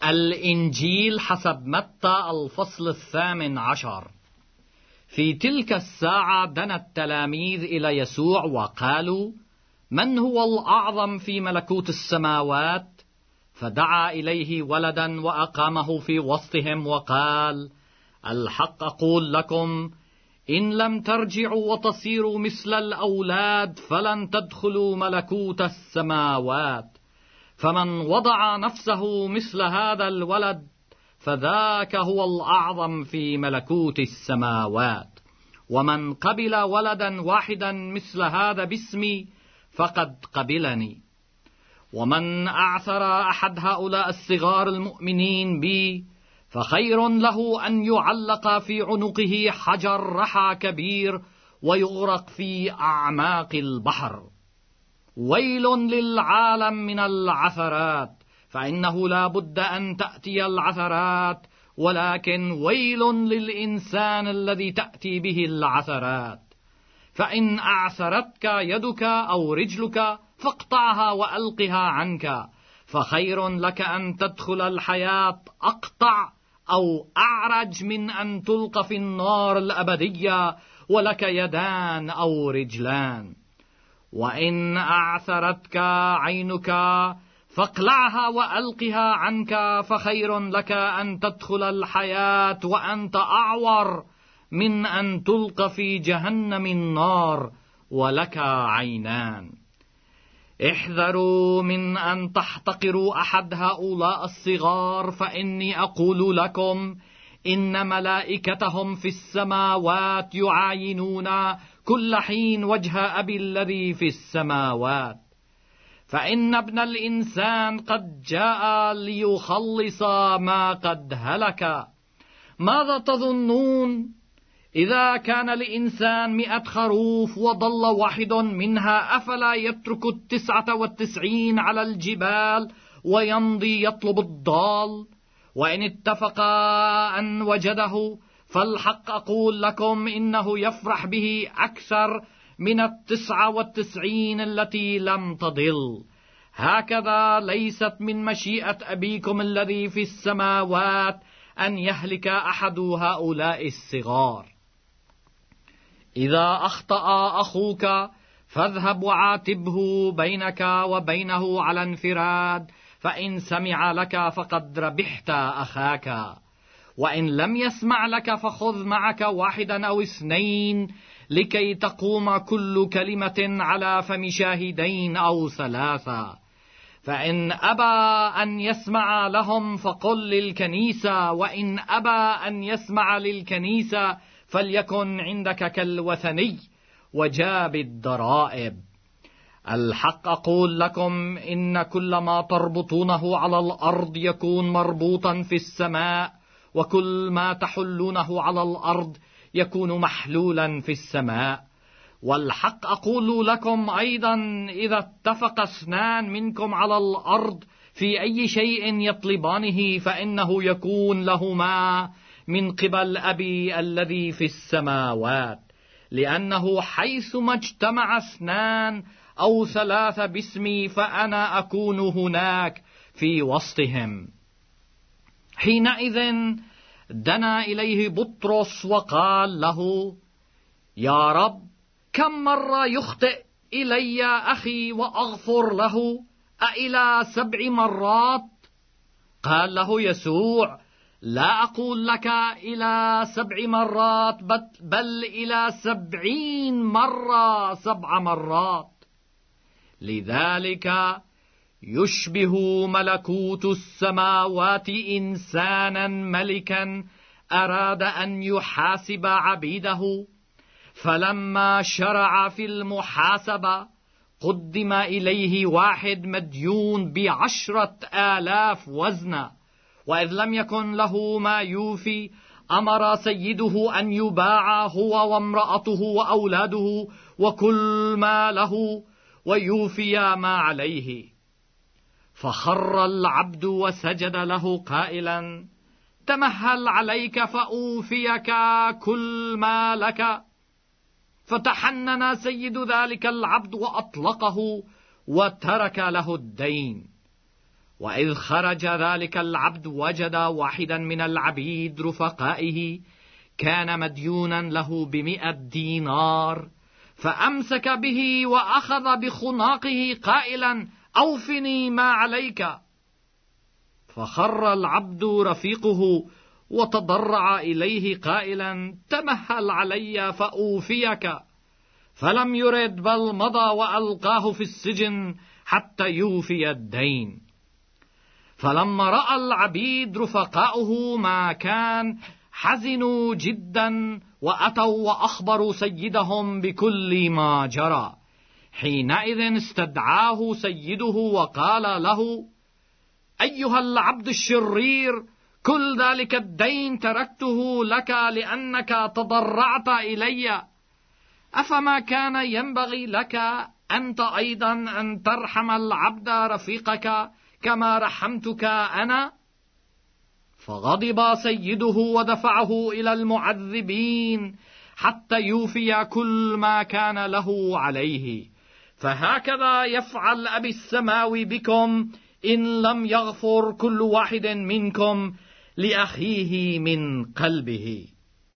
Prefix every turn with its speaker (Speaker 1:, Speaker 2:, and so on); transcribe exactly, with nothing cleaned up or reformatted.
Speaker 1: الإنجيل حسب متى الفصل الثامن عشر. في تلك الساعة دنا التلاميذ إلى يسوع وقالوا: من هو الأعظم في ملكوت السماوات؟ فدعا إليه ولدا وأقامه في وسطهم وقال: الحق أقول لكم، إن لم ترجعوا وتصيروا مثل الأولاد فلن تدخلوا ملكوت السماوات. فمن وضع نفسه مثل هذا الولد فذاك هو الأعظم في ملكوت السماوات. ومن قبل ولدا واحدا مثل هذا باسمي فقد قبلني. ومن أعثر أحد هؤلاء الصغار المؤمنين بي فخير له أن يعلق في عنقه حجر رحى كبير ويغرق في أعماق البحر. ويل للعالم من العثرات، فإنه لا بد أن تأتي العثرات، ولكن ويل للإنسان الذي تأتي به العثرات. فإن أعثرتك يدك أو رجلك فاقطعها وألقها عنك، فخير لك أن تدخل الحياة أقطع أو أعرج من أن تلقى في النار الأبدية ولك يدان أو رجلان. وإن أعثرتك عينك فاقلعها وألقها عنك، فخير لك أن تدخل الحياة وأنت أعور من أن تلقى في جهنم النار ولك عينان. احذروا من أن تحتقروا أحد هؤلاء الصغار، فإني أقول لكم إن ملائكتهم في السماوات يعاينون كل حين وجه أبي الذي في السماوات. فإن ابن الإنسان قد جاء ليخلص ما قد هلك. ماذا تظنون؟ إذا كان لإنسان مئة خروف وضل واحد منها أفلا يترك التسعة والتسعين على الجبال ويمضي يطلب الضال؟ وإن اتفق أن وجده فالحق أقول لكم إنه يفرح به أكثر من التسعة والتسعين التي لم تضل. هكذا ليست من مشيئة أبيكم الذي في السماوات أن يهلك أحد هؤلاء الصغار. إذا أخطأ أخوك فاذهب وعاتبه بينك وبينه على انفراد، فإن سمع لك فقد ربحت أخاك. وإن لم يسمع لك فخذ معك واحدا أو اثنين، لكي تقوم كل كلمة على فم شاهدين أو ثلاثة. فإن أبى أن يسمع لهم فقل للكنيسة، وإن أبى أن يسمع للكنيسة فليكن عندك كالوثني وجاب الضرائب. الحق أقول لكم إن كل ما تربطونه على الأرض يكون مربوطا في السماء، وكل ما تحلونه على الأرض يكون محلولا في السماء. والحق أقول لكم أيضا، إذا اتفق اثنان منكم على الأرض في أي شيء يطلبانه فإنه يكون لهما من قبل أبي الذي في السماوات. لأنه حيثما اجتمع اثنان أو ثلاثة باسمي فأنا أكون هناك في وسطهم. حينئذ دنا إليه بطرس وقال له: يا رب، كم مرة يخطئ إلي أخي وأغفر له؟ أإلى سبع مرات؟ قال له يسوع: لا أقول لك إلى سبع مرات، بل إلى سبعين مرة سبع مرات. لذلك يشبه ملكوت السماوات إنسانا ملكا أراد أن يحاسب عبيده، فلما شرع في المحاسبة قدم إليه واحد مديون بعشرة آلاف وزنة، وإذ لم يكن له ما يوفي أمر سيده أن يباع هو وامرأته وأولاده وكل ما له ويوفي ما عليه. فخر العبد وسجد له قائلا: تمهل عليك فأوفيك كل ما لك. فتحنن سيد ذلك العبد وأطلقه وترك له الدين. وإذ خرج ذلك العبد وجد واحدا من العبيد رفقائه كان مديونا له بمئة دينار، فأمسك به وأخذ بخناقه قائلا: أوفني ما عليك. فخر العبد رفيقه وتضرع إليه قائلا: تمهل علي فأوفيك. فلم يرد، بل مضى وألقاه في السجن حتى يوفي الدين. فلما رأى العبيد رفقاؤه ما كان حزنوا جدا، وأتوا وأخبروا سيدهم بكل ما جرى. حينئذ استدعاه سيده وقال له: أيها العبد الشرير، كل ذلك الدين تركته لك لأنك تضرعت إلي، أفما كان ينبغي لك أنت أيضا أن ترحم العبد رفيقك كما رحمتك أنا؟ فغضب سيده ودفعه إلى المعذبين حتى يوفي كل ما كان له عليه. فهكذا يفعل أبي السماوي بكم إن لم يغفر كل واحد منكم لأخيه من قلبه.